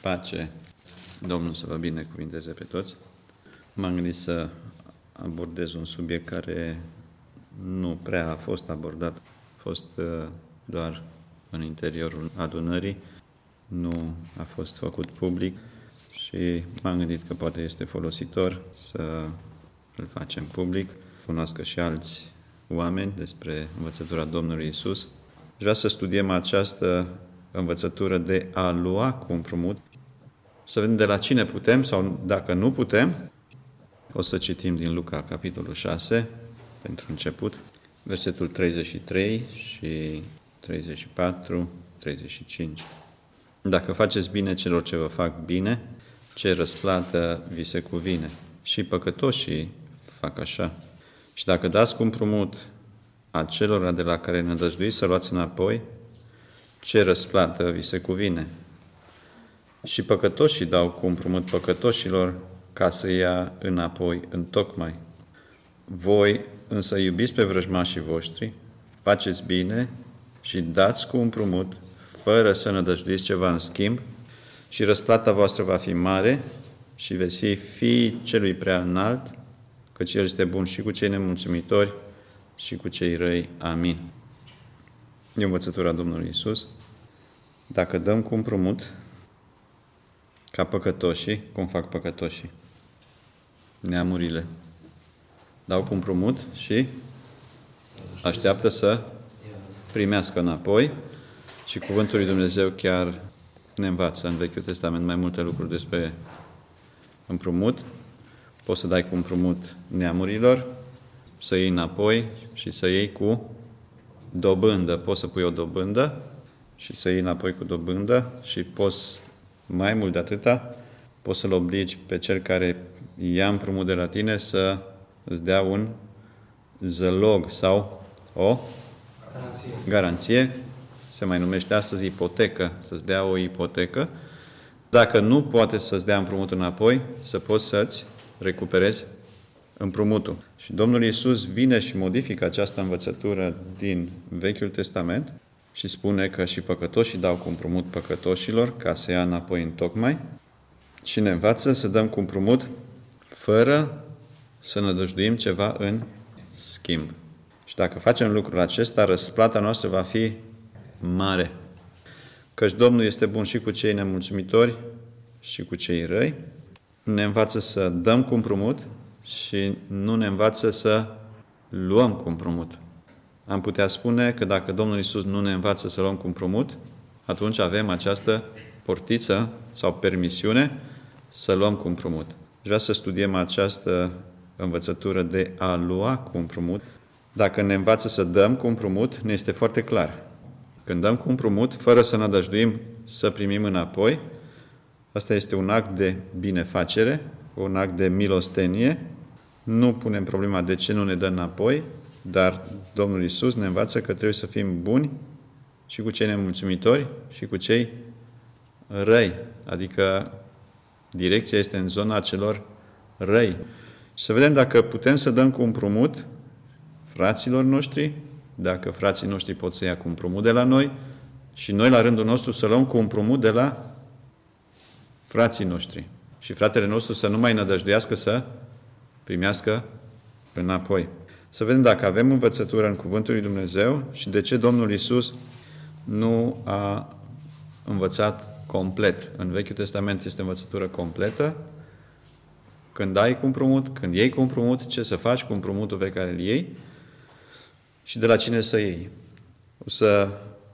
Pace, Domnul să vă binecuvinteze pe toți. M-am gândit să abordez un subiect care nu prea a fost abordat, a fost doar în interiorul adunării, nu a fost făcut public și m-am gândit că poate este folositor să îl facem public, cunoască și alți oameni despre învățătura Domnului Iisus. Vreau să studiem această învățătură de a lua cu împrumut, să vedem de la cine putem sau dacă nu putem. O să citim din Luca, capitolul 6, pentru început, versetul 33 și 34, 35. Dacă faceți bine celor ce vă fac bine, ce răsplată vi se cuvine? Și păcătoșii fac așa. Și dacă dați cu împrumut acelora de la care nădăjduiți să luați înapoi, ce răsplată vi se cuvine? Și păcătoșii dau cu împrumut păcătoșilor ca să ia înapoi întocmai. Voi însă iubiți pe vrăjmașii voștri, faceți bine și dați cu împrumut, fără să nădăjduiți ceva în schimb, și răsplata voastră va fi mare și veți fi fiii celui prea înalt, căci El este bun și cu cei nemulțumitori și cu cei răi. Amin. E învățătura Domnului Iisus. Dacă dăm cu împrumut, ca păcătoșii, cum fac păcătoșii? Neamurile. Dau cu împrumut și așteaptă să primească înapoi. Și cuvântul lui Dumnezeu chiar ne învață în Vechiul Testament mai multe lucruri despre împrumut. Poți să dai cu împrumut neamurilor, să iei înapoi și să iei cu dobândă. Poți să pui o dobândă și să iei înapoi cu dobândă și poți, mai mult de atâta, poți să-l obligi pe cel care ia împrumut de la tine să îți dea un zălog sau o garanție. Se mai numește astăzi ipotecă, să-ți dea o ipotecă. Dacă nu poate să-ți dea împrumutul înapoi, să poți să-ți recuperezi împrumutul. Și Domnul Iisus vine și modifică această învățătură din Vechiul Testament și spune că și păcătoșii dau cu împrumut păcătoșilor ca să ia înapoi întocmai și ne învață să dăm cu împrumut fără să nădăjduim ceva în schimb. Și dacă facem lucrul acesta, răsplata noastră va fi mare. Căci Domnul este bun și cu cei nemulțumitori și cu cei răi. Ne învață să dăm cu împrumut și nu ne învață să luăm cu împrumut. Am putea spune că dacă Domnul Iisus nu ne învață să luăm cu împrumut, atunci avem această portiță sau permisiune să luăm cu împrumut. Vreau să studiem această învățătură de a lua cu împrumut. Dacă ne învață să dăm cu împrumut, ne este foarte clar. Când dăm cu împrumut, fără să nădăjduim să primim înapoi, asta este un act de binefacere, un act de milostenie. Nu punem problema de ce nu ne dă înapoi, dar Domnul Iisus ne învață că trebuie să fim buni și cu cei nemulțumitori și cu cei răi. Adică direcția este în zona celor răi. Și să vedem dacă putem să dăm cu împrumut fraților noștri, dacă frații noștri pot să ia cu împrumut de la noi și noi la rândul nostru să luăm cu împrumut de la frații noștri. Și fratele nostru să nu mai nădăjduiască să primească înapoi. Să vedem dacă avem învățătură în Cuvântul lui Dumnezeu și de ce Domnul Iisus nu a învățat complet. În Vechiul Testament este învățătură completă. Când dai cu împrumut, când iei cu împrumut, ce să faci cu împrumutul pe care îl iei și de la cine să iei. O să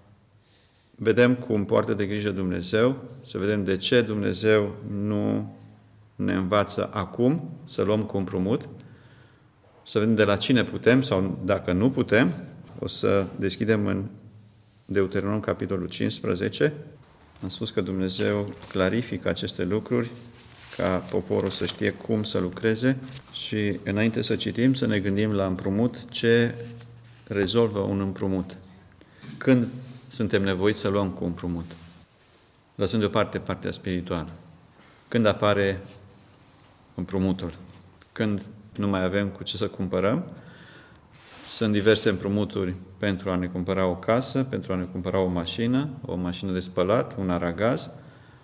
vedem cum poartă de grijă Dumnezeu, să vedem de ce Dumnezeu nu ne învață acum să luăm cu împrumut, să vedem de la cine putem sau dacă nu putem. O să deschidem în Deuteronom, capitolul 15. Am spus că Dumnezeu clarifică aceste lucruri ca poporul să știe cum să lucreze și înainte să citim, să ne gândim la împrumut, ce rezolvă un împrumut. Când suntem nevoiți să luăm cu împrumut? Lăsând deoparte partea spirituală. Când apare împrumutul? Când nu mai avem cu ce să cumpărăm? Sunt diverse împrumuturi pentru a ne cumpăra o casă, pentru a ne cumpăra o mașină de spălat, un aragaz,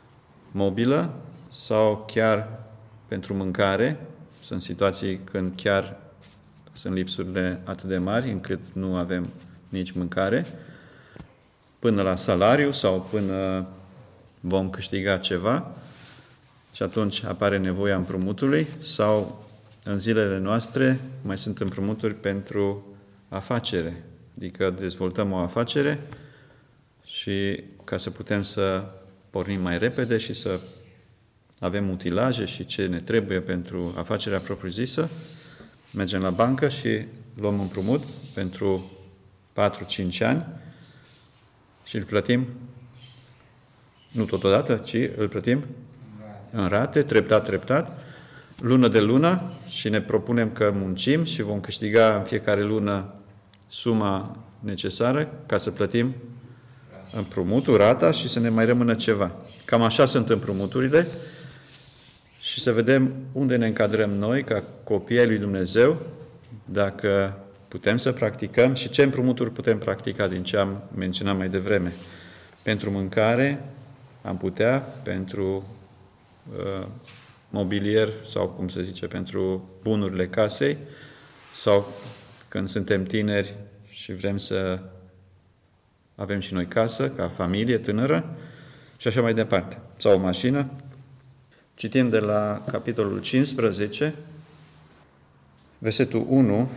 mobilă sau chiar pentru mâncare. Sunt situații când chiar sunt lipsurile atât de mari încât nu avem nici mâncare, până la salariu sau până vom câștiga ceva și atunci apare nevoia împrumutului sau în zilele noastre mai sunt împrumuturi pentru afacere, adică dezvoltăm o afacere și ca să putem să pornim mai repede și să avem utilaje și ce ne trebuie pentru afacerea propriu-zisă, mergem la bancă și luăm împrumut pentru 4-5 ani și îl plătim, nu totodată, ci îl plătim în rate, treptat, lună de lună și ne propunem că muncim și vom câștiga în fiecare lună suma necesară ca să plătim împrumutul, rata și să ne mai rămână ceva. Cam așa sunt împrumuturile și să vedem unde ne încadrăm noi ca copii ai lui Dumnezeu, dacă putem să practicăm și ce împrumuturi putem practica din ce am menționat mai devreme. Pentru mâncare am putea, pentru mobilier sau, cum se zice, pentru bunurile casei sau când suntem tineri și vrem să avem și noi casă, ca familie tânără și așa mai departe. Sau o mașină. Citim de la capitolul 15, versetul 1,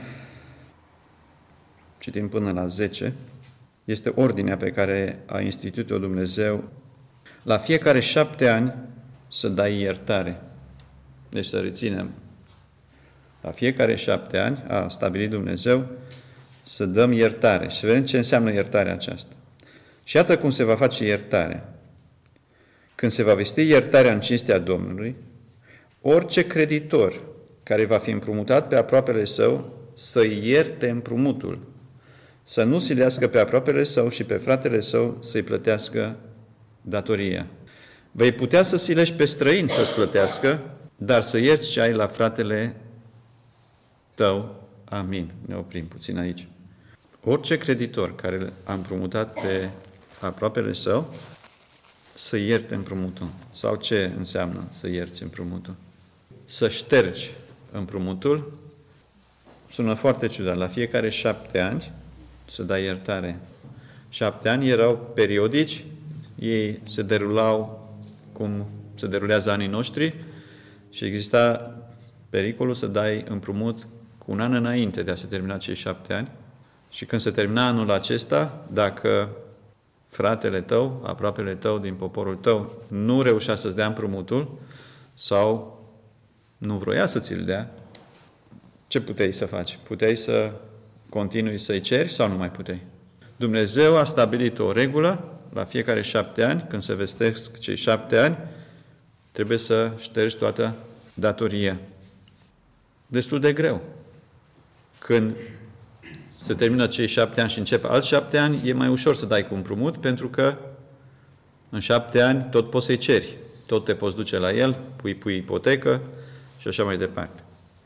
citim până la 10, este ordinea pe care a instituit-o Dumnezeu. La fiecare 7 ani să dai iertare. Deci să reținem. La fiecare 7 ani a stabilit Dumnezeu să dăm iertare. Și să vedem ce înseamnă iertarea aceasta. Și iată cum se va face iertarea. Când se va vesti iertarea în cinstea Domnului, orice creditor care va fi împrumutat pe aproapele său să ierte împrumutul, să nu silească pe aproapele său și pe fratele său să-i plătească datoria. Vei putea să silești pe străin să-ți plătească, dar să ierți ce ai la fratele tău. Amin. Ne oprim puțin aici. Orice creditor care a împrumutat pe aproapele său, să ierte împrumutul. Sau ce înseamnă să ierți împrumutul? Să ștergi împrumutul. Sună foarte ciudat. La fiecare 7 ani să dai iertare. 7 ani erau periodici, ei se derulau cum se derulează anii noștri și exista pericolul să dai împrumut cu un an înainte de a se termina cei 7 ani. Și când se termina anul acesta, dacă fratele tău, aproapele tău din poporul tău, nu reușea să-ți dea împrumutul sau nu vroia să ți-l dea, ce puteai să faci? Puteai să continui să-i ceri sau nu mai puteai? Dumnezeu a stabilit o regulă la fiecare 7 ani, când se vestesc cei 7 ani, trebuie să ștergi toată datoria. Destul de greu. Când se termină cei 7 ani și începe alți 7 ani, e mai ușor să dai cu împrumut, pentru că în 7 ani tot poți să-i ceri. Tot te poți duce la el, pui ipotecă și așa mai departe.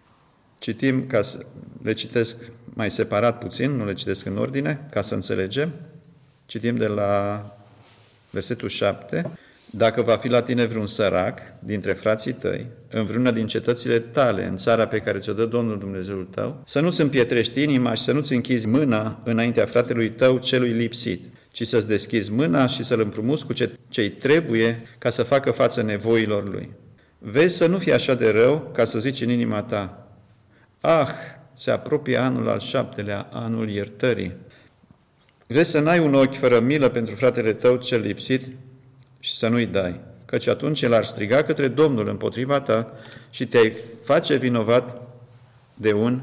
Citim, le citesc mai separat puțin, nu le citesc în ordine, ca să înțelegem. Citim de la versetul 7. Dacă va fi la tine vreun sărac dintre frații tăi, în vreuna din cetățile tale, în țara pe care ți-o dă Domnul Dumnezeul tău, să nu-ți împietrești inima și să nu-ți închizi mâna înaintea fratelui tău celui lipsit, ci să-ți deschizi mâna și să-l împrumuți cu ce-i trebuie ca să facă față nevoilor lui. Vezi să nu fie așa de rău ca să zici în inima ta: ah, se apropie anul al 7-lea, anul iertării. Vezi să n-ai un ochi fără milă pentru fratele tău cel lipsit și să nu-i dai, căci atunci el ar striga către Domnul împotriva ta și te-ai face vinovat de un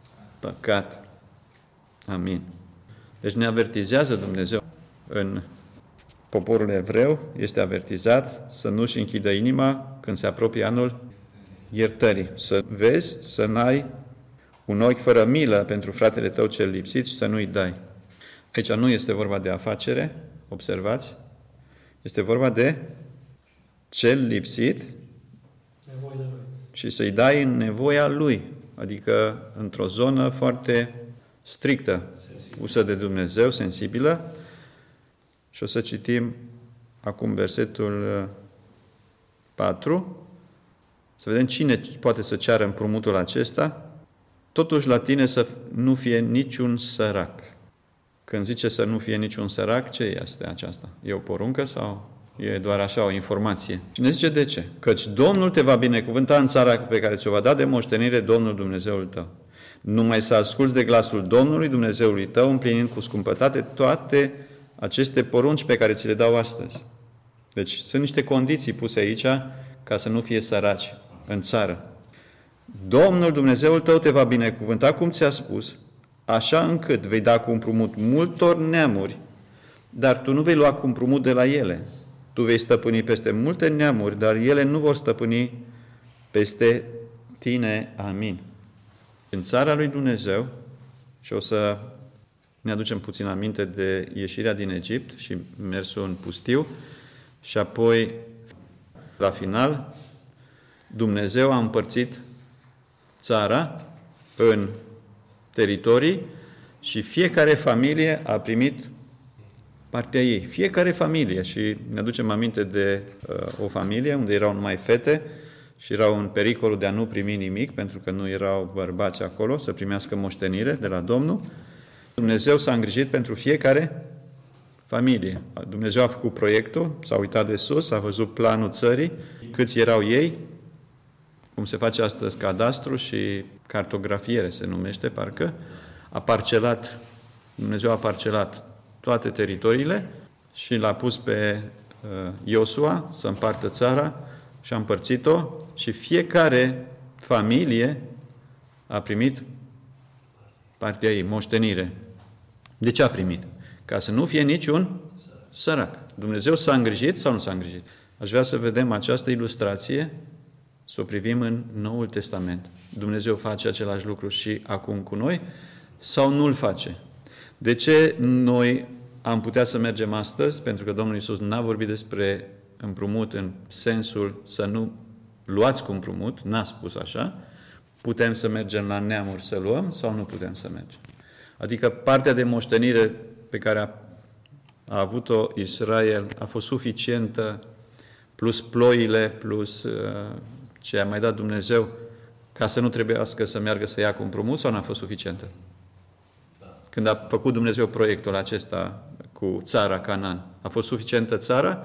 păcat. Amin. Deci ne avertizează Dumnezeu în poporul evreu, este avertizat să nu-și închidă inima când se apropie anul iertării. Să vezi, să n-ai un ochi fără milă pentru fratele tău cel lipsit și să nu-i dai. Aici nu este vorba de afacere, observați, este vorba de cel lipsit și să-i dai în nevoia lui, adică într-o zonă foarte strictă, pusă de Dumnezeu, sensibilă. Și o să citim acum versetul 4, să vedem cine poate să ceară împrumutul acesta, totuși la tine să nu fie niciun sărac. Când zice să nu fie niciun sărac, ce este aceasta? E o poruncă sau e doar așa o informație? Și ne zice de ce? Căci Domnul te va binecuvânta în țara pe care ți-o va da de moștenire Domnul Dumnezeul tău. Numai să asculți de glasul Domnului Dumnezeului tău, împlinind cu scumpătate toate aceste porunci pe care ți le dau astăzi. Deci sunt niște condiții puse aici ca să nu fie săraci în țară. Domnul Dumnezeul tău te va binecuvânta cum ți-a spus, așa încât vei da cu împrumut multor neamuri, dar tu nu vei lua cu împrumut de la ele. Tu vei stăpâni peste multe neamuri, dar ele nu vor stăpâni peste tine. Amin. În țara lui Dumnezeu, și o să ne aducem puțin aminte de ieșirea din Egipt și mersul în pustiu, și apoi, la final, Dumnezeu a împărțit țara în teritorii și fiecare familie a primit partea ei. Fiecare familie. Și ne aducem aminte de o familie unde erau numai fete și erau în pericolul de a nu primi nimic, pentru că nu erau bărbați acolo să primească moștenire de la Domnul. Dumnezeu s-a îngrijit pentru fiecare familie. Dumnezeu a făcut proiectul, s-a uitat de sus, a văzut planul țării, câți erau ei, cum se face astăzi cadastru și cartografiere se numește, parcă, Dumnezeu a parcelat toate teritoriile și l-a pus pe Iosua să împartă țara și a împărțit-o și fiecare familie a primit partea ei, moștenire. De ce a primit? Ca să nu fie niciun sărac. Dumnezeu s-a îngrijit sau nu s-a îngrijit? Aș vrea să vedem această ilustrație, să o privim în Noul Testament. Dumnezeu face același lucru și acum cu noi sau nu-l face? De ce noi am putea să mergem astăzi? Pentru că Domnul Iisus n-a vorbit despre împrumut în sensul să nu luați cu împrumut, n-a spus așa. Putem să mergem la neamuri să luăm sau nu putem să mergem? Adică partea de moștenire pe care a avut-o Israel a fost suficientă, plus ploile, plus ce a mai dat Dumnezeu, ca să nu trebuiască să meargă să ia cu împrumut, sau n-a fost suficientă? Când a făcut Dumnezeu proiectul acesta cu țara Canaan, a fost suficientă țara?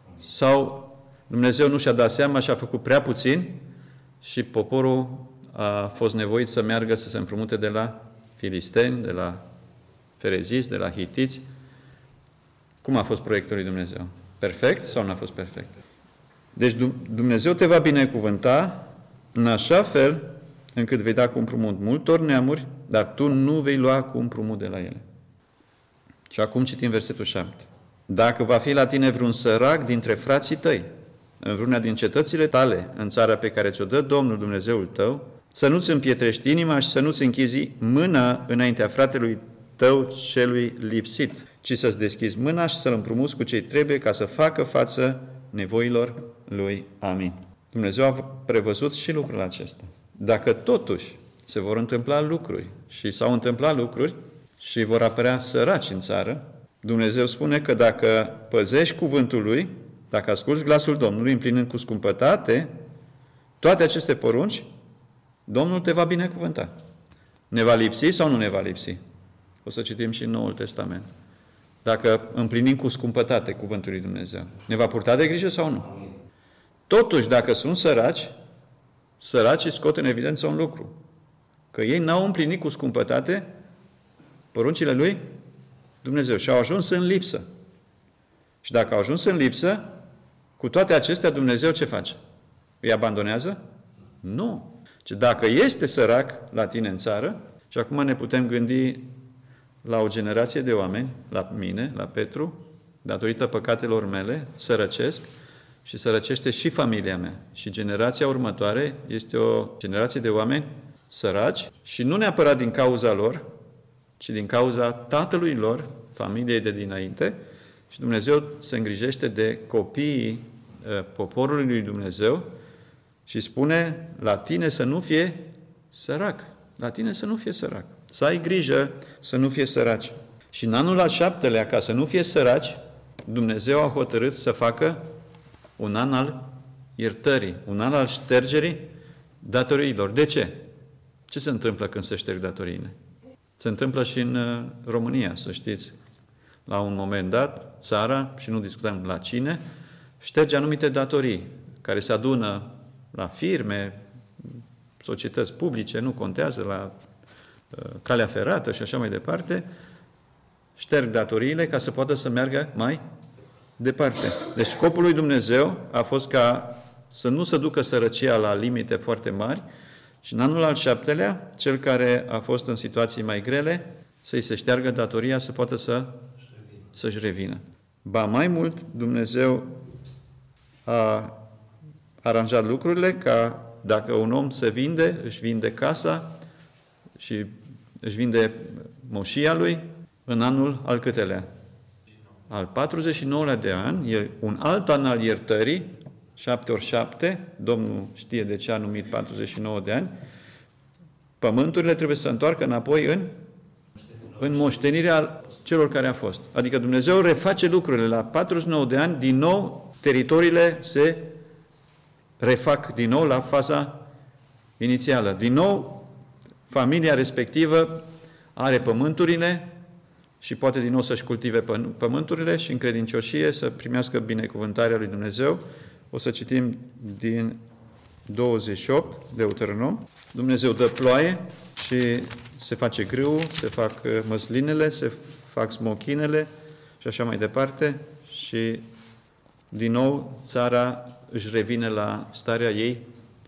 Sau Dumnezeu nu și-a dat seama și a făcut prea puțin și poporul a fost nevoit să meargă să se împrumute de la filisteni, de la fereziți, de la hitiți? Cum a fost proiectul lui Dumnezeu? Perfect sau nu a fost perfect? Deci Dumnezeu te va binecuvânta în așa fel încât vei da cu împrumut multor neamuri, dar tu nu vei lua cu împrumut de la ele. Și acum citim versetul 7. Dacă va fi la tine vreun sărac dintre frații tăi, în vreuna din cetățile tale, în țara pe care ți-o dă Domnul Dumnezeul tău, să nu-ți împietrești inima și să nu-ți închizi mâna înaintea fratelui tău celui lipsit, ci să-ți deschizi mâna și să-l împrumuți cu ce trebuie ca să facă față nevoilor lui. Amin. Dumnezeu a prevăzut și lucrul acesta. Dacă totuși se vor întâmpla lucruri și s-au întâmplat lucruri și vor apărea săraci în țară, Dumnezeu spune că dacă păzești cuvântul lui, dacă asculți glasul Domnului, împlinând cu scumpătate toate aceste porunci, Domnul te va binecuvânta. Ne va lipsi sau nu ne va lipsi? O să citim și în Noul Testament. Dacă împlinim cu scumpătate cuvântul lui Dumnezeu, ne va purta de grijă sau nu? Totuși, dacă sunt săracii scot în evidență un lucru. Că ei n-au împlinit cu scumpătate poruncile lui Dumnezeu și au ajuns în lipsă. Și dacă au ajuns în lipsă, cu toate acestea, Dumnezeu ce face? Îi abandonează? Nu. Ci dacă este sărac la tine în țară, și acum ne putem gândi la o generație de oameni, la mine, la Petru, datorită păcatelor mele, sărăcesc și sărăcește și familia mea. Și generația următoare este o generație de oameni săraci și nu neapărat din cauza lor, ci din cauza tatălui lor, familiei de dinainte, și Dumnezeu se îngrijește de copiii poporului lui Dumnezeu și spune, la tine să nu fie sărac. La tine să nu fie sărac. Să ai grijă să nu fie săraci. Și în anul al 7-lea, ca să nu fie săraci, Dumnezeu a hotărât să facă un an al iertării, un an al ștergerii datoriilor. De ce? Ce se întâmplă când se șterg datoriile? Se întâmplă și în România, să știți. La un moment dat, țara, și nu discutăm la cine, șterge anumite datorii care se adună la firme, societăți publice, nu contează, la calea ferată și așa mai departe, șterg datoriile ca să poată să meargă mai departe. Deci scopul lui Dumnezeu a fost ca să nu se ducă sărăcia la limite foarte mari și în anul al 7-lea, cel care a fost în situații mai grele, să-i se șteargă datoria, să poată să-și revină. Ba mai mult, Dumnezeu a aranjat lucrurile ca dacă un om se vinde, își vinde casa și își vinde moșia lui în anul al câtelea? Al 49-lea de an, e un alt an al iertării, 7 ori 7, Domnul știe de ce a numit 49 de ani, pământurile trebuie să se întoarcă înapoi în moștenirea celor care a fost. Adică Dumnezeu reface lucrurile. La 49 de ani, din nou, teritoriile se refac din nou la faza inițială. Din nou, familia respectivă are pământurile și poate din nou să-și cultive pământurile și în credincioșie să primească binecuvântarea lui Dumnezeu. O să citim din 28, Deuteronom. Dumnezeu dă ploaie și se face grâu, se fac măslinele, se fac smochinele și așa mai departe și din nou țara își revine la starea ei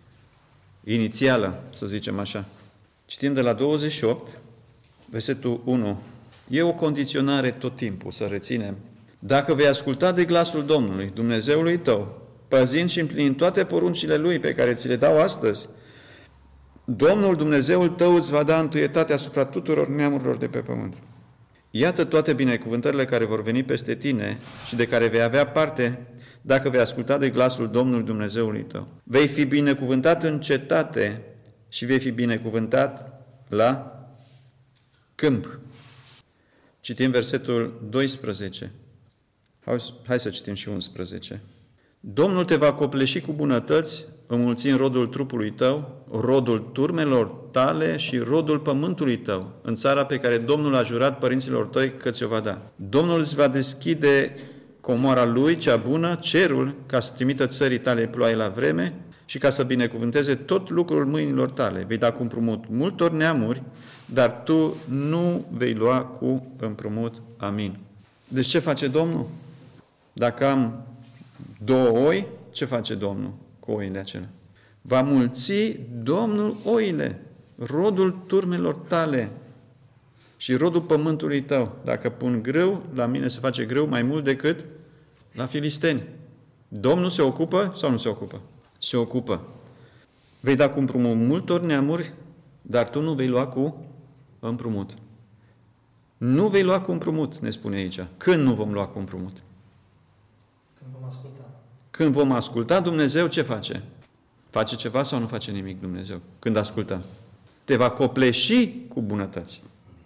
inițială, să zicem așa. Citim de la 28, versetul 1. E o condiționare tot timpul, să reținem. Dacă vei asculta de glasul Domnului, Dumnezeului tău, păzind și împlinind toate poruncile Lui pe care ți le dau astăzi, Domnul Dumnezeul tău îți va da întâietate asupra tuturor neamurilor de pe pământ. Iată toate binecuvântările care vor veni peste tine și de care vei avea parte dacă vei asculta de glasul Domnului Dumnezeului tău. Vei fi binecuvântat în cetate și vei fi binecuvântat la câmp. Citim versetul 12. Hai să citim și 11. Domnul te va copleși cu bunătăți, înmulțind rodul trupului tău, rodul turmelor tale și rodul pământului tău, în țara pe care Domnul a jurat părinților tăi că ți-o va da. Domnul îți va deschide comoara Lui, cea bună, cerul, ca să trimită țării tale ploaie la vreme și ca să binecuvânteze tot lucrul mâinilor tale. Vei da cu împrumut multor neamuri, dar tu nu vei lua cu împrumut. Amin. Deci ce face Domnul? Dacă am 2 oi, ce face Domnul cu oile acelea? Va mulți Domnul oile, rodul turmelor tale și rodul pământului tău. Dacă pun grâu, la mine se face grâu mai mult decât la filisteni. Domnul se ocupă sau nu se ocupă? Se ocupă. Vei da cu împrumut multor neamuri, dar tu nu vei lua cu împrumut. Nu vei lua cu împrumut, ne spune aici. Când nu vom lua cu împrumut? Când vom asculta. Când vom asculta, Dumnezeu ce face? Face ceva sau nu face nimic Dumnezeu? Când ascultăm. Te va copleși cu bunătăți.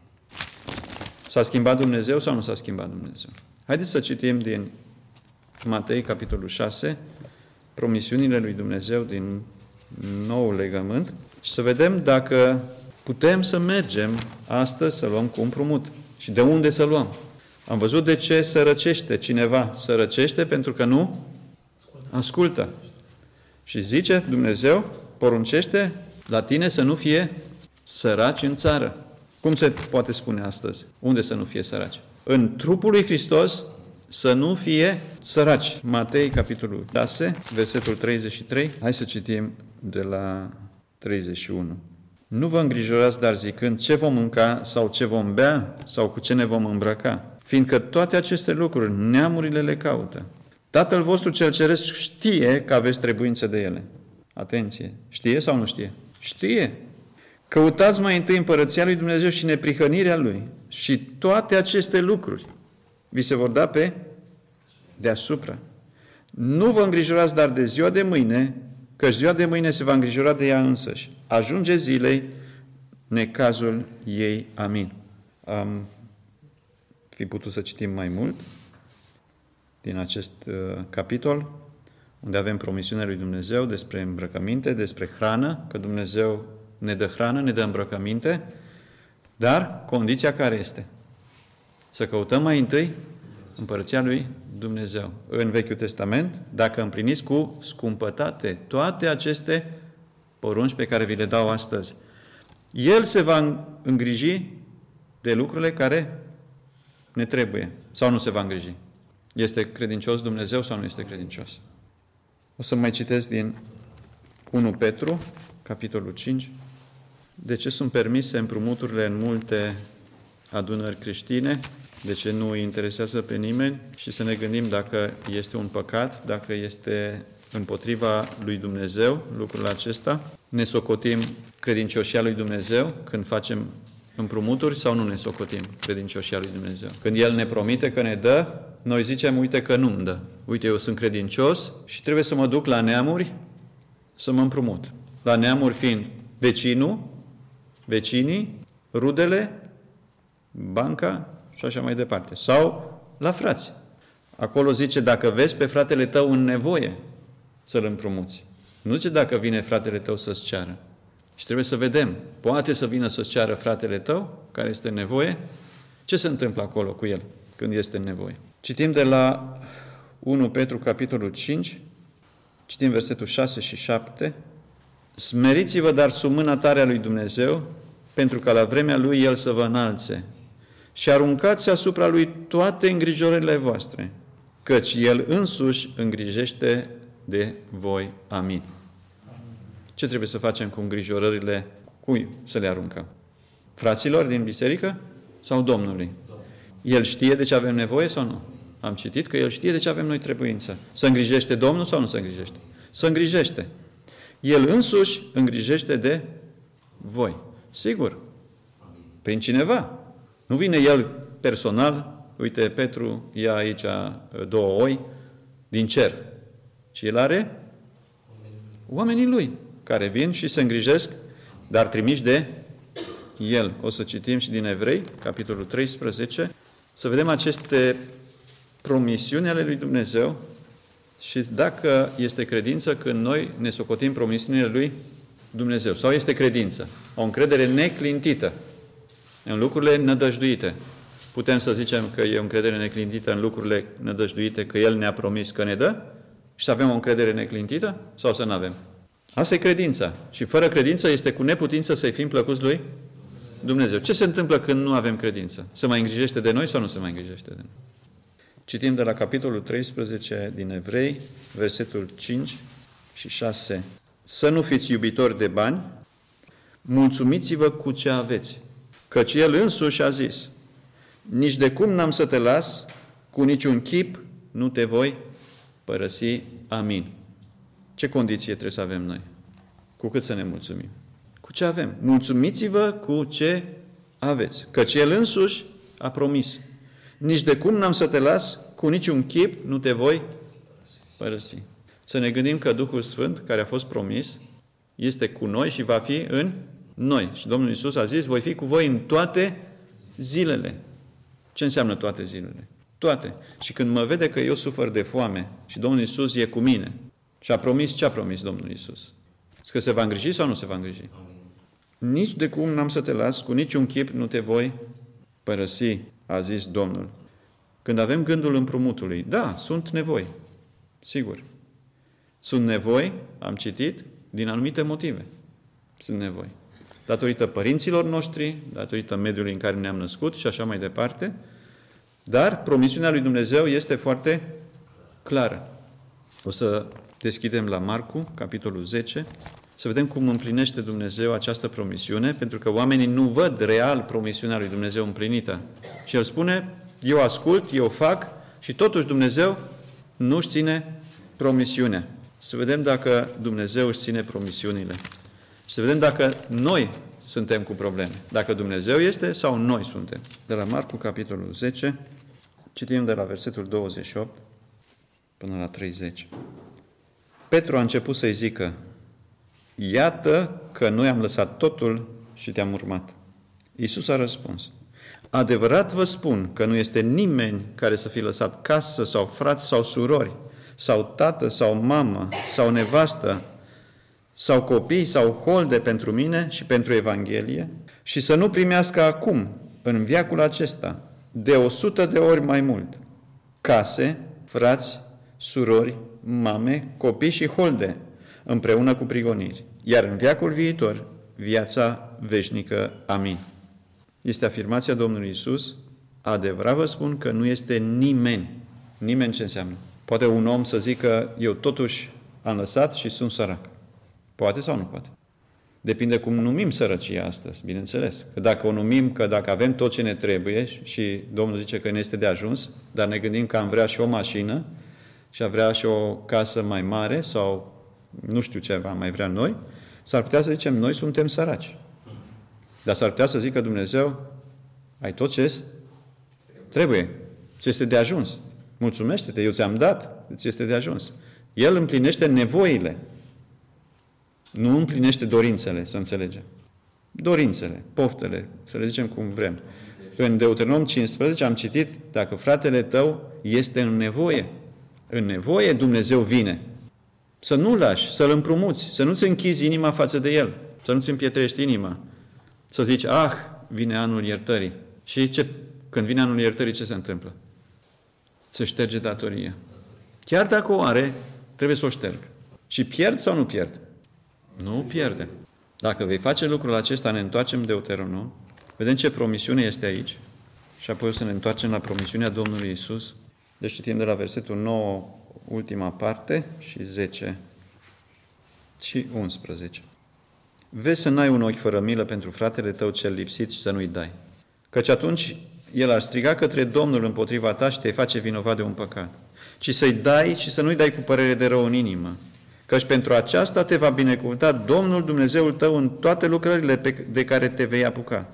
S-a schimbat Dumnezeu sau nu s-a schimbat Dumnezeu? Haideți să citim din Matei, capitolul 6, promisiunile lui Dumnezeu din Noul Legământ și să vedem dacă putem să mergem astăzi să luăm cu împrumut. Și de unde să luăm? Am văzut de ce sărăcește cineva. Sărăcește pentru că nu ascultă. Și zice Dumnezeu, poruncește la tine să nu fie săraci în țară. Cum se poate spune astăzi? Unde să nu fie săraci? În trupul lui Hristos să nu fie săraci. Matei, capitolul 6, versetul 33. Hai să citim de la 31. Nu vă îngrijorați, dar zicând ce vom mânca sau ce vom bea sau cu ce ne vom îmbrăca, fiindcă toate aceste lucruri neamurile le caută. Tatăl vostru cel ceresc știe că aveți trebuință de ele. Atenție! Știe sau nu știe? Știe! Căutați mai întâi împărăția lui Dumnezeu și neprihănirea Lui și toate aceste lucruri vi se vor da pe deasupra. Nu vă îngrijorați dar de ziua de mâine, că ziua de mâine se va îngrijora de ea însăși. Ajunge zilei necazul ei. Amin. Am fi putut să citim mai mult din acest capitol, unde avem promisiunea lui Dumnezeu despre îmbrăcăminte, despre hrană, că Dumnezeu ne dă hrană, ne dă îmbrăcăminte, dar condiția care este? Să căutăm mai întâi împărăția lui Dumnezeu. În Vechiul Testament, dacă împliniți cu scumpătate toate aceste porunci pe care vi le dau astăzi, El se va îngriji de lucrurile care ne trebuie. Sau nu se va îngriji? Este credincios Dumnezeu sau nu este credincios? O să mai citesc din 1 Petru, capitolul 5. De ce sunt permise împrumuturile în multe adunări creștine? De ce nu îi interesează pe nimeni? Și să ne gândim dacă este un păcat, dacă este împotriva lui Dumnezeu lucrul acesta. Ne socotim credincioșia lui Dumnezeu când facem împrumuturi sau nu ne socotim credincioșia lui Dumnezeu? Când El ne promite că ne dă, noi zicem, uite că nu-mi dă. Uite, eu sunt credincios și trebuie să mă duc la neamuri să mă împrumut. La neamuri fiind vecinii, rudele, banca și așa mai departe. Sau la frați. Acolo zice, dacă vezi pe fratele tău în nevoie, să-l împrumuți. Nu zice dacă vine fratele tău să-ți ceară. Și trebuie să vedem. Poate să vină să-ți ceară fratele tău, care este în nevoie? Ce se întâmplă acolo cu el când este în nevoie? Citim de la 1 Petru, capitolul 5, citim versetul 6 și 7. Smeriți-vă, dar sub mâna tare a lui Dumnezeu, pentru ca la vremea Lui El să vă înalțe. Și aruncați asupra Lui toate îngrijorările voastre, căci El însuși îngrijește de voi. Amin. Ce trebuie să facem cu îngrijorările? Cui să le aruncăm? Fraților din biserică sau Domnului? El știe de ce avem nevoie sau nu? Am citit că El știe de ce avem noi trebuință. Să îngrijește Domnul sau nu să îngrijește? Să îngrijește. El însuși îngrijește de voi. Sigur. Prin cineva. Nu vine El personal, uite, Petru ia aici 2 oi din cer. Și El are oamenii Lui, care vin și se îngrijesc, dar trimiși de El. O să citim și din Evrei, capitolul 13, să vedem aceste promisiuni ale lui Dumnezeu și dacă este credință când noi ne socotim promisiunile lui Dumnezeu. Sau este credință, o încredere neclintită în lucrurile nădăjduite. Putem să zicem că e o încredere neclintită în lucrurile nădăjduite, că El ne-a promis că ne dă și să avem o încredere neclintită sau să nu avem? Asta e credința. Și fără credință este cu neputință să-i fim plăcuți lui Dumnezeu. Ce se întâmplă când nu avem credință? Se mai îngrijește de noi sau nu se mai îngrijește de noi? Citim de la capitolul 13 din Evrei, versetul 5 și 6. Să nu fiți iubitori de bani, mulțumiți-vă cu ce aveți, căci El însuși a zis, nici de cum n-am să te las, cu niciun chip nu te voi părăsi. Amin. Ce condiție trebuie să avem noi? Cu cât să ne mulțumim? Cu ce avem? Mulțumiți-vă cu ce aveți, căci El însuși a promis. Nici de cum n-am să te las, cu niciun chip nu te voi părăsi. Să ne gândim că Duhul Sfânt, care a fost promis, este cu noi și va fi în noi. Și Domnul Iisus a zis, voi fi cu voi în toate zilele. Ce înseamnă toate zilele? Toate. Și când mă vede că eu sufăr de foame și Domnul Iisus e cu mine și a promis, ce a promis Domnul Iisus? Că se va îngriji sau nu se va îngriji? Nici de cum n-am să te las, cu niciun chip nu te voi părăsi, a zis Domnul. Când avem gândul împrumutului, da, sunt nevoi, sigur. Sunt nevoi, am citit, din anumite motive. Sunt nevoi. Datorită părinților noștri, datorită mediului în care ne-am născut și așa mai departe, dar promisiunea lui Dumnezeu este foarte clară. O să deschidem la Marcu, capitolul 10, să vedem cum împlinește Dumnezeu această promisiune, pentru că oamenii nu văd real promisiunea lui Dumnezeu împlinită. Și El spune, eu ascult, eu fac și totuși Dumnezeu nu își ține promisiunea. Să vedem dacă Dumnezeu își ține promisiunile. Și să vedem dacă noi suntem cu probleme. Dacă Dumnezeu este sau noi suntem. De la Marcu, capitolul 10, citim de la versetul 28 până la 30. Petru a început să-i zică, iată că noi am lăsat totul și te-am urmat. Iisus a răspuns, adevărat vă spun că nu este nimeni care să fi lăsat casă sau frați sau surori sau tată, sau mamă, sau nevastă, sau copii, sau holde pentru mine și pentru Evanghelie, și să nu primească acum, în veacul acesta, de 100 de ori mai mult, case, frați, surori, mame, copii și holde, împreună cu prigoniri, iar în veacul viitor, viața veșnică. Amin. Este afirmația Domnului Iisus. Adevărat vă spun că nu este nimeni. Nimeni ce înseamnă? Poate un om să zică, eu totuși am lăsat și sunt sărac. Poate sau nu poate? Depinde cum numim sărăcia astăzi, bineînțeles. Că dacă o numim, că dacă avem tot ce ne trebuie și Domnul zice că ne este de ajuns, dar ne gândim că am vrea și o mașină și am vrea și o casă mai mare sau nu știu ce am mai vrea noi, s-ar putea să zicem, noi suntem săraci. Dar s-ar putea să zică Dumnezeu, ai tot ce trebuie, ți este de ajuns. Mulțumește-te, eu ți-am dat, ți este de ajuns. El împlinește nevoile, nu împlinește dorințele, să înțelegem. Dorințele, poftele, să le zicem cum vrem. În Deuteronom 15 am citit, dacă fratele tău este în nevoie Dumnezeu vine. Să nu lași, să-l împrumuți, să nu-ți închizi inima față de el, să nu-ți împietrești inima. Să zici, vine anul iertării. Și când vine anul iertării, ce se întâmplă? Se șterge datoria. Chiar dacă o are, trebuie să o șterg. Și pierd sau nu pierd? Nu pierde. Dacă vei face lucrul acesta, ne întoarcem de Deuteronom, vedem ce promisiune este aici și apoi o să ne întoarcem la promisiunea Domnului Iisus. Deci citim de la versetul 9, ultima parte, și 10 și 11. Vezi să n-ai un ochi fără milă pentru fratele tău cel lipsit și să nu-i dai. Căci atunci el ar striga către Domnul împotriva ta și te face vinovat de un păcat. Ci să-i dai și să nu-i dai cu părere de rău în inimă. Căci pentru aceasta te va binecuvânta Domnul Dumnezeul tău în toate lucrările de care te vei apuca.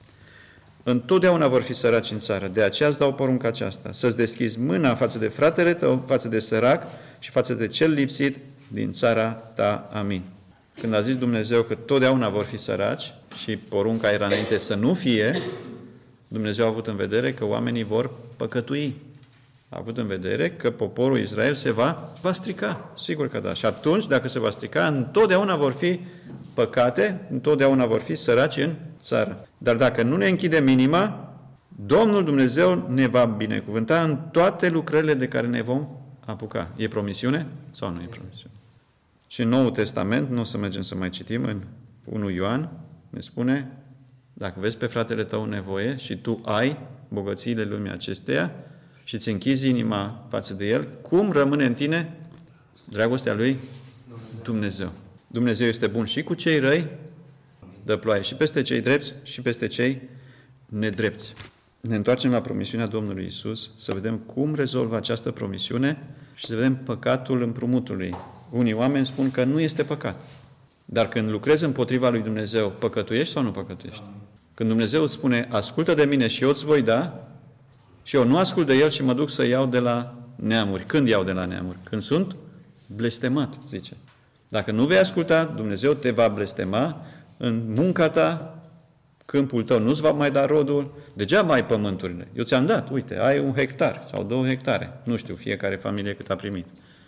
Întotdeauna vor fi săraci în țară. De aceea îți dau porunca aceasta, să-ți deschizi mâna față de fratele tău, față de sărac și față de cel lipsit din țara ta. Amin. Când a zis Dumnezeu că totdeauna vor fi săraci și porunca era înainte să nu fie, Dumnezeu a avut în vedere că oamenii vor păcătui. A avut în vedere că poporul Israel se va strica. Sigur că da. Și atunci, dacă se va strica, întotdeauna vor fi păcate, întotdeauna vor fi săraci în țară. Dar dacă nu ne închidem inima, Domnul Dumnezeu ne va binecuvânta în toate lucrările de care ne vom apuca. E promisiune sau nu e promisiune? Și în Noul Testament, nu o să mergem să mai citim, în 1 Ioan ne spune, dacă vezi pe fratele tău în nevoie și tu ai bogățiile lumii acesteia și îți închizi inima față de el, cum rămâne în tine dragostea lui Dumnezeu? Dumnezeu este bun și cu cei răi, dă ploaie și peste cei drepți și peste cei nedrepți. Ne întoarcem la promisiunea Domnului Iisus, să vedem cum rezolvă această promisiune și să vedem păcatul împrumutului. Unii oameni spun că nu este păcat. Dar când lucrezi împotriva lui Dumnezeu, păcătuiești sau nu păcătuiești? Când Dumnezeu îți spune, ascultă de mine și eu îți voi da, și eu nu ascult de el și mă duc să iau de la neamuri. Când iau de la neamuri? Când sunt blestemat, zice. Dacă nu vei asculta, Dumnezeu te va blestema în munca ta, câmpul tău nu-ți va mai da rodul, degeaba ai pământurile. Eu ți-am dat, uite, ai 1 hectar sau 2 hectare, nu știu, fiecare familie cât a primit.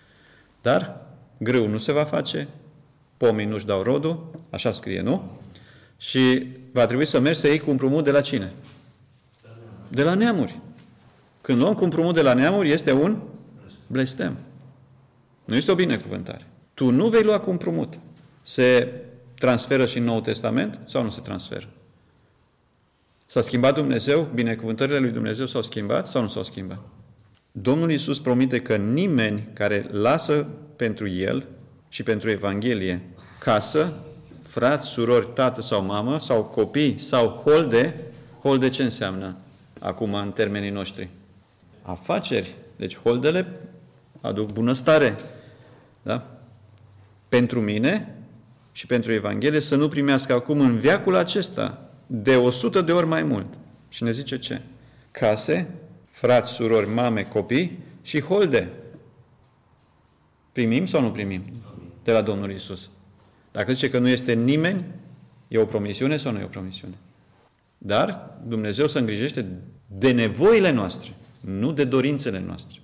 Dar grâu nu se va face, pomii nu-și dau rodul, așa scrie, nu? Și va trebui să mergi să iei cu împrumut de la cine? De la neamuri. Când luăm cu împrumut de la neamuri, este un blestem. Nu este o binecuvântare. Tu nu vei lua cu împrumut. Se transferă și în Noul Testament sau nu se transferă? S-a schimbat Dumnezeu? Binecuvântările lui Dumnezeu s-au schimbat sau nu s-au schimbat? Domnul Iisus promite că nimeni care lasă pentru El și pentru Evanghelie casă, frați, surori, tată sau mamă, sau copii, sau holde ce înseamnă acum în termenii noștri? Afaceri. Deci holdele aduc bunăstare. Da? Pentru mine și pentru Evanghelie să nu primească acum în veacul acesta de 100 de ori mai mult. Și ne zice ce? Case, frați, surori, mame, copii și holde. Primim sau nu primim? De la Domnul Iisus. Dacă zice că nu este nimeni, e o promisiune sau nu e o promisiune? Dar Dumnezeu se îngrijește de nevoile noastre, nu de dorințele noastre.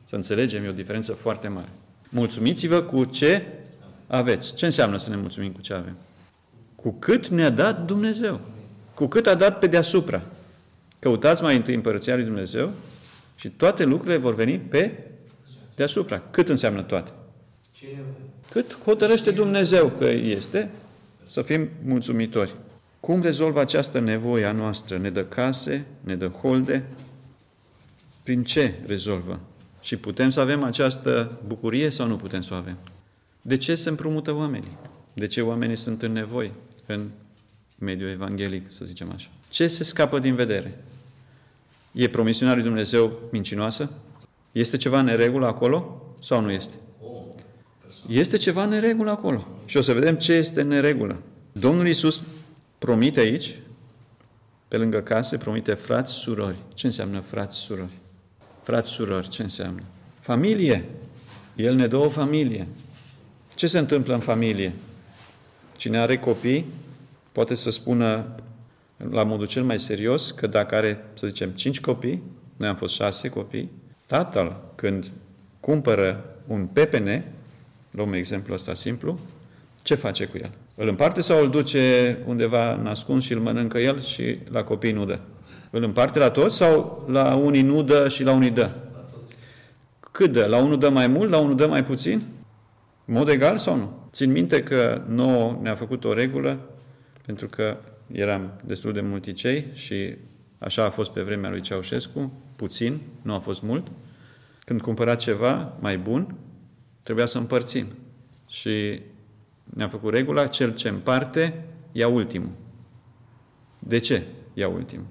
Să înțelegem, e o diferență foarte mare. Mulțumiți-vă cu ce aveți. Ce înseamnă să ne mulțumim cu ce avem? Cu cât ne-a dat Dumnezeu. Cu cât a dat pe deasupra. Căutați mai întâi împărăția lui Dumnezeu și toate lucrurile vor veni pe deasupra. Cât înseamnă toate? Cât hotărăște Dumnezeu că este, să fim mulțumitori. Cum rezolvă această nevoie a noastră? Ne dă case, ne dă holde? Prin ce rezolvă? Și putem să avem această bucurie sau nu putem să o avem? De ce se împrumută oamenii? De ce oamenii sunt în nevoie în mediul evanghelic, să zicem așa? Ce se scapă din vedere? E promisiunea lui Dumnezeu mincinoasă? Este ceva în neregulă acolo sau nu este? Este ceva în neregulă acolo. Și o să vedem ce este în neregulă. Domnul Iisus promite aici, pe lângă case, promite frați, surori. Ce înseamnă frați, surori? Frați, surori, ce înseamnă? Familie. El ne dă o familie. Ce se întâmplă în familie? Cine are copii poate să spună la modul cel mai serios că dacă are, să zicem, 5 copii, noi am fost 6 copii, tatăl, când cumpără un pepene, luăm exemplul ăsta simplu, ce face cu el? Îl împarte sau îl duce undeva nascuns și îl mănâncă el și la copii nu dă? Îl împarte la toți sau la unii nu dă și la unii dă? Cât dă? La unul dă mai mult, la unul dă mai puțin? În mod egal sau nu? Țin minte că nouă ne-a făcut o regulă, pentru că eram destul de multicei și așa a fost pe vremea lui Ceaușescu, puțin, nu a fost mult. Când cumpăra ceva mai bun, trebuia să împărțim. Și ne-a făcut regula, cel ce împarte, ia ultimul. De ce ia ultimul?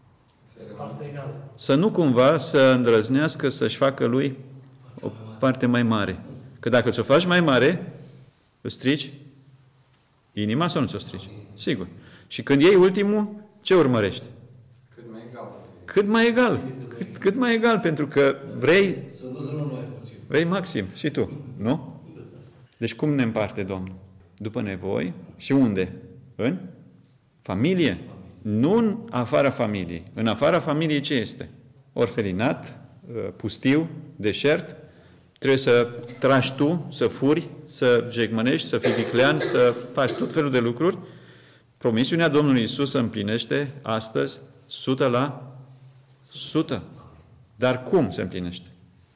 Să nu cumva să îndrăznească să-și facă lui o parte mai mare. Că dacă ți-o faci mai mare, îți strici inima sau nu ți-o strici? Sigur. Și când iei ultimul, ce urmărești? Cât mai egal. Cât mai egal. Cât mai egal, pentru că vrei... Să nu să mai puțin. Vrei maxim. Și tu, nu? Deci cum ne împarte Domnul? După nevoi. Și unde? În familie. Nu în afara familiei. În afara familiei ce este? Orfelinat, pustiu, deșert. Trebuie să tragi tu, să furi, să jegmănești, să fii viclean, să faci tot felul de lucruri. Promisiunea Domnului Iisus se împlinește astăzi 100%. Dar cum se împlinește?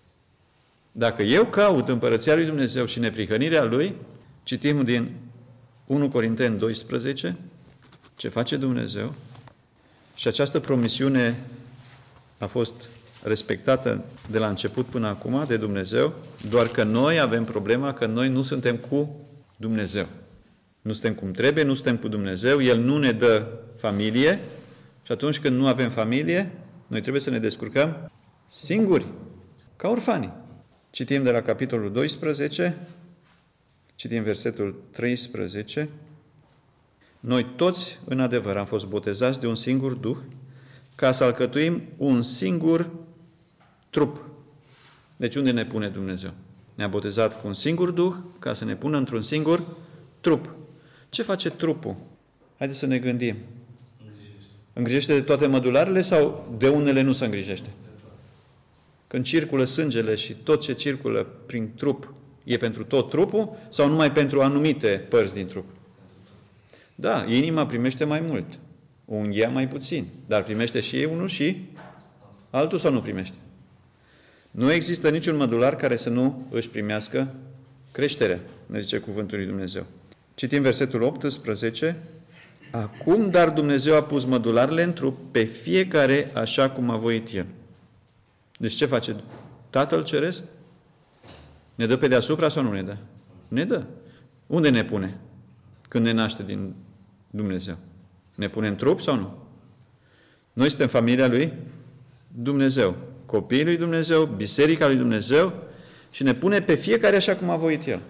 Dacă eu caut împărăția lui Dumnezeu și neprihănirea Lui, citim din 1 Corinteni 12, ce face Dumnezeu, și această promisiune a fost respectată de la început până acum de Dumnezeu, doar că noi avem problema că noi nu suntem cu Dumnezeu. Nu suntem cum trebuie, nu suntem cu Dumnezeu, El nu ne dă familie și atunci când nu avem familie, noi trebuie să ne descurcăm singuri, ca orfani. Citim de la capitolul 12, citim versetul 13. Noi toți, în adevăr, am fost botezați de un singur Duh, ca să alcătuim un singur trup. Deci unde ne pune Dumnezeu? Ne-a botezat cu un singur Duh, ca să ne pună într-un singur trup. Ce face trupul? Haideți să ne gândim. Îngrijește de toate mădularele sau de unele nu se îngrijește? Când circulă sângele și tot ce circulă prin trup e pentru tot trupul sau numai pentru anumite părți din trup? Da, inima primește mai mult, unghia mai puțin, dar primește și unul și altul sau nu primește? Nu există niciun mădular care să nu își primească creșterea, ne zice cuvântul lui Dumnezeu. Citim versetul 18. Acum, dar Dumnezeu a pus mădularele în trup pe fiecare așa cum a voit El. Deci ce face Tatăl Ceresc? Ne dă pe deasupra sau nu ne dă? Ne dă. Unde ne pune când ne naște din Dumnezeu? Ne pune în trup sau nu? Noi suntem familia lui Dumnezeu, copiii lui Dumnezeu, biserica lui Dumnezeu și ne pune pe fiecare așa cum a voit El.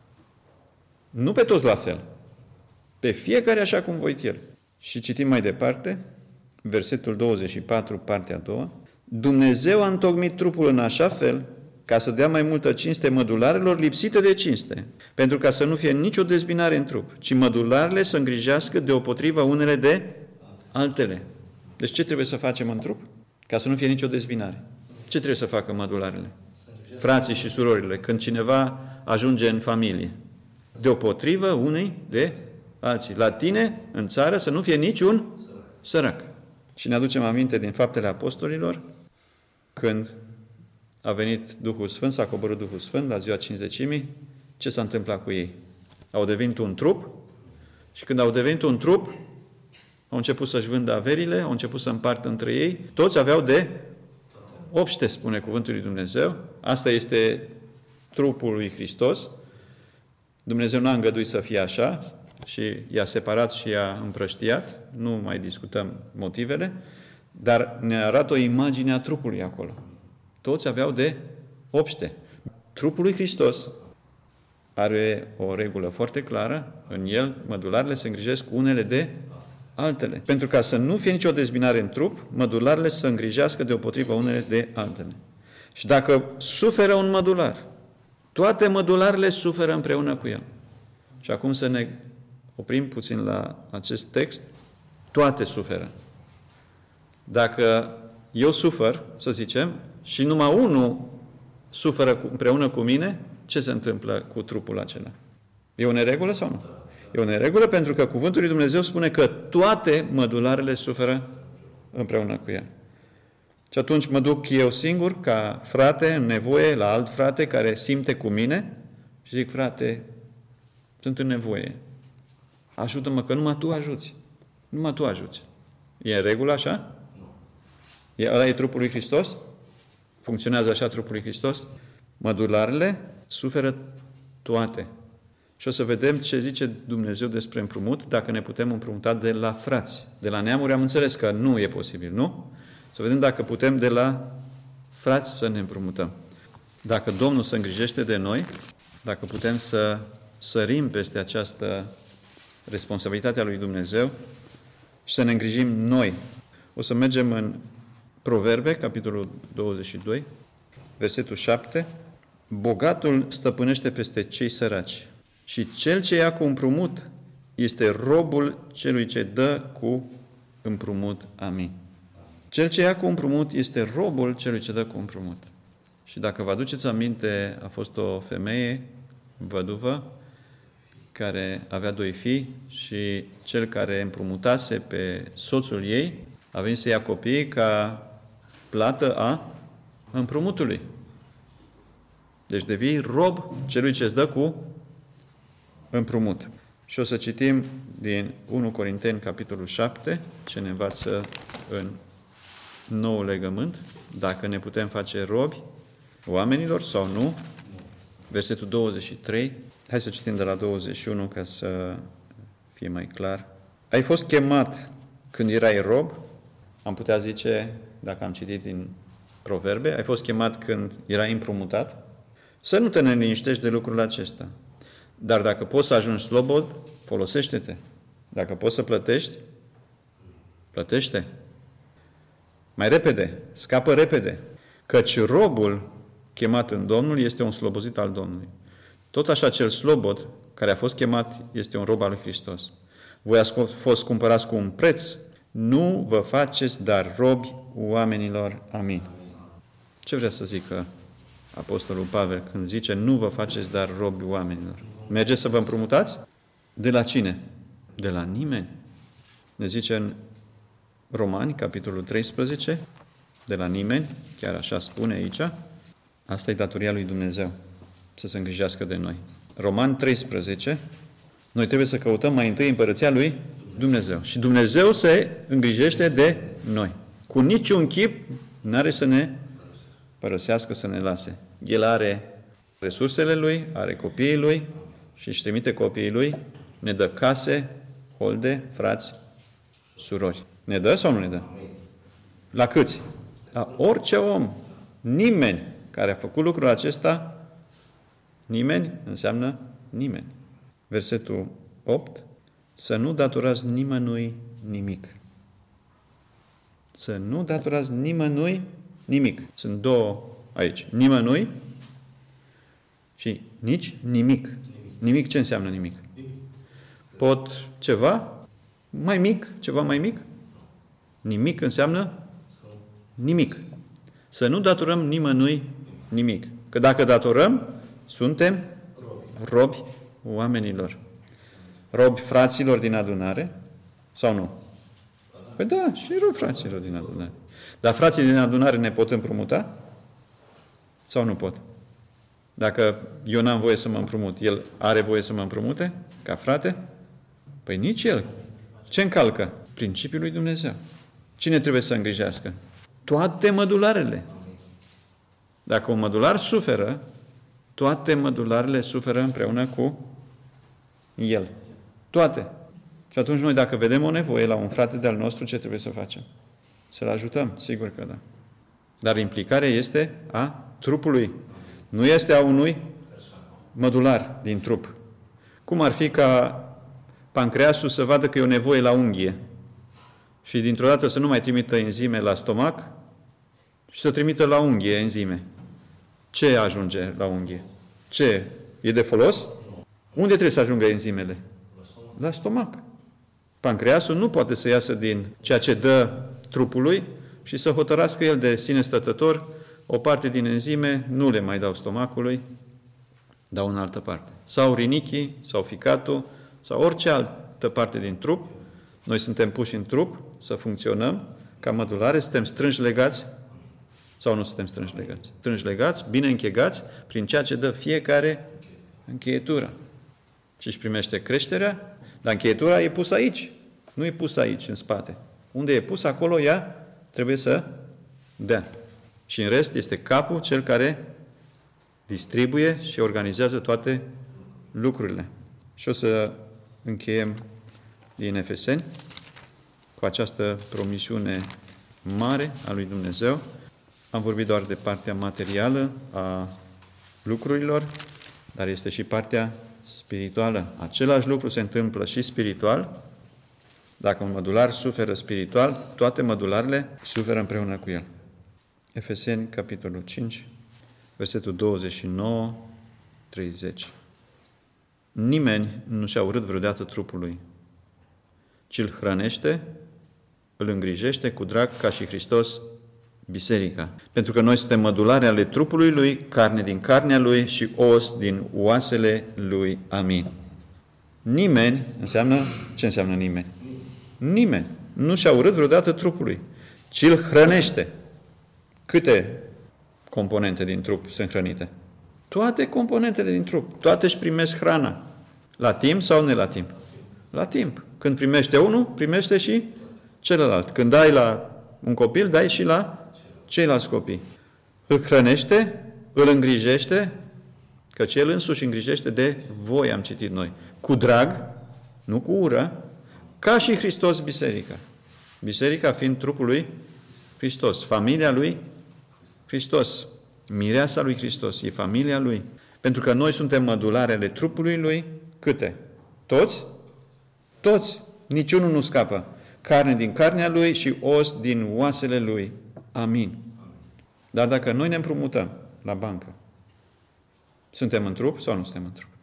Nu pe toți la fel. Pe fiecare așa cum voit El. Și citim mai departe, versetul 24, partea a doua. Dumnezeu a întocmit trupul în așa fel ca să dea mai multă cinste mădularelor lipsite de cinste, pentru ca să nu fie nicio dezbinare în trup, ci mădularele să îngrijească deopotrivă unele de altele. Deci ce trebuie să facem în trup? Ca să nu fie nicio dezbinare. Ce trebuie să facă mădularele? frații și surorile, când cineva ajunge în familie. Deopotrivă unei de alții. La tine, în țară, să nu fie niciun sărac. Și ne aducem aminte din Faptele Apostolilor, când a venit Duhul Sfânt, s-a coborât Duhul Sfânt la ziua Cincizecimii, ce s-a întâmplat cu ei? Au devenit un trup și când au devenit un trup, au început să-și vândă averile, au început să împartă între ei. Toți aveau de obște, spune cuvântul lui Dumnezeu. Asta este trupul lui Hristos. Dumnezeu n-a îngăduit să fie așa și i-a separat și i-a împrăștiat. Nu mai discutăm motivele, dar ne arată o imagine a trupului acolo. Toți aveau de obște. Trupul lui Hristos are o regulă foarte clară. În el, mădularele se îngrijesc unele de altele. Pentru ca să nu fie nicio dezbinare în trup, mădularele să îngrijească deopotrivă unele de altele. Și dacă suferă un mădular, toate mădularele suferă împreună cu el. Și acum să ne oprim puțin la acest text. Toate suferă. Dacă eu sufăr, să zicem, și numai unul suferă împreună cu mine, ce se întâmplă cu trupul acela? E o neregulă sau nu? E o neregulă pentru că cuvântul lui Dumnezeu spune că toate mădularele suferă împreună cu el. Și atunci mă duc eu singur, ca frate, în nevoie, la alt frate care simte cu mine și zic, frate, sunt în nevoie. Ajută-mă că numai tu ajuți. Numai tu ajuți. E în regulă așa? Ăla e trupul lui Hristos? Funcționează așa trupul lui Hristos? Mădularele suferă toate. Și o să vedem ce zice Dumnezeu despre împrumut, dacă ne putem împrumuta de la frați. De la neamuri am înțeles că nu e posibil, nu? Să vedem dacă putem de la frați să ne împrumutăm. Dacă Domnul se îngrijește de noi, dacă putem să sărim peste această responsabilitate a lui Dumnezeu și să ne îngrijim noi. O să mergem în Proverbe, capitolul 22, versetul 7. Bogatul stăpânește peste cei săraci și cel ce ia cu împrumut este robul celui ce dă cu împrumut. Amin. Cel ce ia cu împrumut este robul celui ce dă cu împrumut. Și dacă vă aduceți aminte, a fost o femeie văduvă care avea 2 fii și cel care împrumutase pe soțul ei a venit să ia copiii ca plată a împrumutului. Deci devii rob celui ce îți dă cu împrumut. Și o să citim din 1 Corinteni, capitolul 7, ce ne învață în nou legământ, dacă ne putem face robi oamenilor sau nu. Versetul 23. Hai să citim de la 21 ca să fie mai clar. Ai fost chemat când erai rob, am putea zice, dacă am citit din Proverbe, ai fost chemat când erai împrumutat, să nu te neliniștești de lucrul acesta. Dar dacă poți să ajungi slobod, folosește-te. Dacă poți să plătești, plătește. Mai repede, scapă repede. Căci robul chemat în Domnul este un slobozit al Domnului. Tot așa cel slobod care a fost chemat este un rob al lui Hristos. Voi ați fost cumpărați cu un preț, nu vă faceți dar robi oamenilor. Amin. Ce vrea să zică Apostolul Pavel când zice nu vă faceți dar robi oamenilor? Mergeți să vă împrumutați? De la cine? De la nimeni. Ne zice în Romani, capitolul 13, de la nimeni, chiar așa spune aici, asta e datoria lui Dumnezeu, să se îngrijească de noi. Romani 13, noi trebuie să căutăm mai întâi împărăția lui Dumnezeu. Și Dumnezeu se îngrijește de noi. Cu niciun chip n-are să ne părăsească, să ne lase. El are resursele lui, are copiii lui și își trimite copiii lui, ne dă case, holde, frați, surori. Ne dă sau nu ne dă? La câți? La orice om. Nimeni care a făcut lucrul acesta, nimeni înseamnă nimeni. Versetul 8. Să nu datorați nimănui nimic. Să nu datorați nimănui nimic. Sunt două aici. Nimănui și nici nimic. Nimic ce înseamnă nimic? Pot ceva mai mic? Ceva mai mic? Nimic înseamnă nimic. Să nu datorăm nimănui nimic. Că dacă datorăm, suntem robi oamenilor. Robi fraților din adunare sau nu? Păi da, și robi fraților din adunare. Dar frații din adunare ne pot împrumuta? Sau nu pot? Dacă eu n-am voie să mă împrumut, el are voie să mă împrumute ca frate? Păi nici el. Ce încalcă? Principiul lui Dumnezeu. Cine trebuie să îngrijească? Toate mădularele. Dacă un mădular suferă, toate mădularele suferă împreună cu el. Toate. Și atunci noi, dacă vedem o nevoie la un frate de-al nostru, ce trebuie să facem? Să-l ajutăm? Sigur că da. Dar implicarea este a trupului. Nu este a unui mădular din trup. Cum ar fi ca pancreasul să vadă că e o nevoie la unghie și dintr-o dată să nu mai trimită enzime la stomac și să trimită la unghie enzime. Ce ajunge la unghie? Ce? E de folos? Unde trebuie să ajungă enzimele? La stomac. Pancreasul nu poate să iasă din ceea ce dă trupului și să hotărască el de sine stătător o parte din enzime, nu le mai dau stomacului, dau în altă parte. Sau rinichii, sau ficatul, sau orice altă parte din trup. Noi suntem puși în trup să funcționăm ca mădulare, suntem strânși legați sau nu suntem strânși legați? Strânși legați, bine închegați, prin ceea ce dă fiecare încheietură. Și își primește creșterea, dar încheietura e pusă aici, nu e pusă aici, în spate. Unde e pusă, acolo ea trebuie să dea. Și în rest este capul cel care distribuie și organizează toate lucrurile. Și o să încheiem din Efeseni cu această promisiune mare a lui Dumnezeu. Am vorbit doar de partea materială a lucrurilor, dar este și partea spirituală. Același lucru se întâmplă și spiritual. Dacă un mădular suferă spiritual, toate mădularele suferă împreună cu el. Efeseni, capitolul 5, versetul 29-30. Nimeni nu și-a urât vreodată trupului, ci îl hrănește, îl îngrijește cu drag ca și Hristos biserica. Pentru că noi suntem mădulare ale trupului Lui, carne din carnea Lui și os din oasele Lui. Amin. Nimeni, ce înseamnă nimeni? Nimeni nu și-a urât vreodată trupului, ci îl hrănește. Câte componente din trup sunt hrănite? Toate componentele din trup. Toate își primesc hrana. La timp sau ne la timp? La timp. Când primește unul, primește și celălalt. Când dai la un copil, dai și la ceilalți copii. Îl hrănește, îl îngrijește, căci El însuși îngrijește de voi, am citit noi. Cu drag, nu cu ură, ca și Hristos biserica. Biserica fiind trupul lui Hristos, familia lui Hristos, mireasa lui Hristos, e familia lui. Pentru că noi suntem mădularele trupului lui, câte? Toți? Toți. Niciunul nu scapă. Carne din carnea lui și os din oasele lui. Amin. Dar dacă noi ne împrumutăm la bancă, suntem în trup sau nu suntem în trup?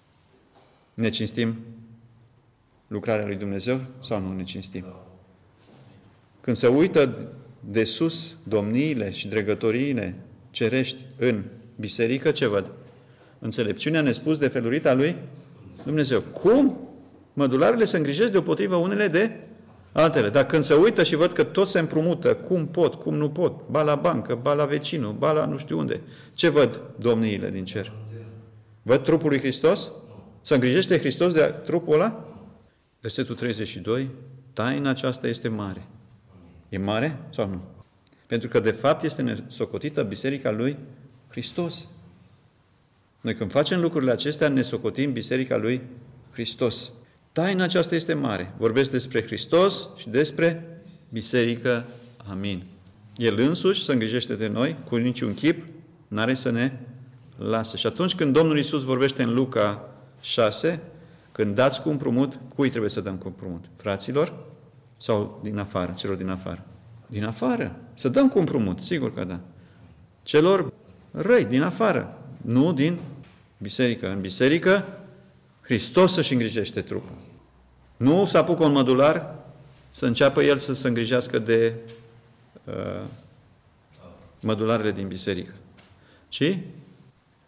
Ne cinstim lucrarea lui Dumnezeu sau nu ne cinstim? Când se uită de sus domniile și dregătoriile cerești în biserică, ce văd? Înțelepciunea nespus de felurita lui Dumnezeu. Cum? Mădularele se îngrijesc deopotrivă unele de altele. Dar când se uită și văd că toți se împrumută, cum pot, cum nu pot, ba la bancă, ba la vecinul, ba la nu știu unde, ce văd domniile din cer? Văd trupul lui Hristos? Se îngrijește Hristos de trupul ăla? Versetul 32, taina aceasta este mare. E mare sau nu? Pentru că de fapt este nesocotită biserica lui Hristos. Noi când facem lucrurile acestea, ne socotim biserica lui Hristos. Taina aceasta este mare. Vorbesc despre Hristos și despre biserică. Amin. El însuși se îngrijește de noi, cu niciun chip, n-are să ne lasă. Și atunci când Domnul Iisus vorbește în Luca 6, când dați cu împrumut, cui trebuie să dăm cu împrumut? Fraților? Sau din afară? Celor din afară? Din afară. Să dăm cu împrumut, sigur că da. Celor răi, din afară. Nu din biserică. În biserică, Hristos să-și îngrijește trupul. Nu să apucă un mădular să înceapă el să se îngrijească de mădularele din biserică. Ci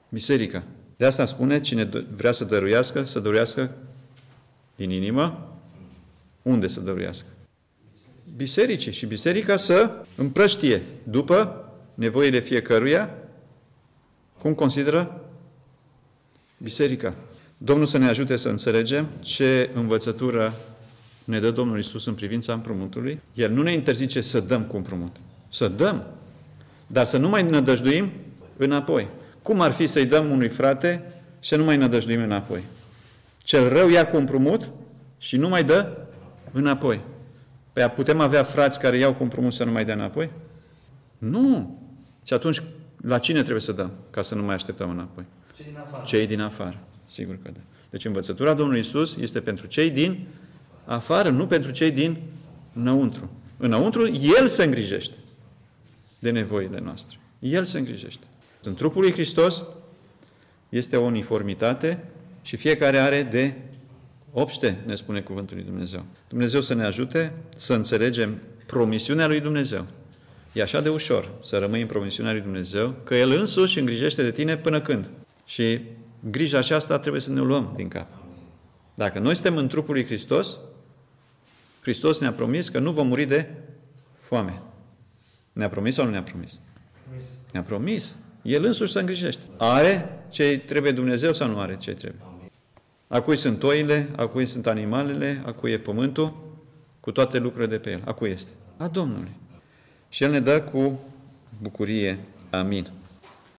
Biserica. De asta spune, cine vrea să dăruiască din inimă. Unde să dăruiască? Bisericii. Și biserica să împrăștie după nevoile fiecăruia. Cum consideră biserica? Domnul să ne ajute să înțelegem ce învățătură ne dă Domnul Iisus în privința împrumutului. El nu ne interzice să dăm cu împrumut. Să dăm, dar să nu mai nădăjduim înapoi. Cum ar fi să-i dăm unui frate și să nu mai nădăjduim înapoi? Cel rău ia cu împrumut și nu mai dă înapoi. Păi putem avea frați care iau cu împrumut să nu mai dea înapoi? Nu! Și atunci, la cine trebuie să dăm ca să nu mai așteptăm înapoi? Cei din afară. Cei din afară. Sigur că da. Deci învățătura Domnului Iisus este pentru cei din afară, nu pentru cei din înăuntru. Înăuntru, El se îngrijește de nevoile noastre. El se îngrijește. În trupul lui Hristos este o uniformitate și fiecare are de obște, ne spune cuvântul lui Dumnezeu. Dumnezeu să ne ajute să înțelegem promisiunea lui Dumnezeu. E așa de ușor să rămâi în promisiunea lui Dumnezeu, că El însuși îngrijește de tine până când. Și grija aceasta trebuie să ne o luăm din cap. Dacă noi suntem în trupul lui Hristos, Hristos ne-a promis că nu vom muri de foame. Ne-a promis sau nu ne-a promis? Ne-a promis. El însuși se îngrijește. Are ce trebuie Dumnezeu sau nu are ce trebuie? A cui sunt oile, a cui sunt animalele, a cui e pământul, cu toate lucrurile de pe el. A cui este? A Domnului. Și El ne dă cu bucurie. Amin.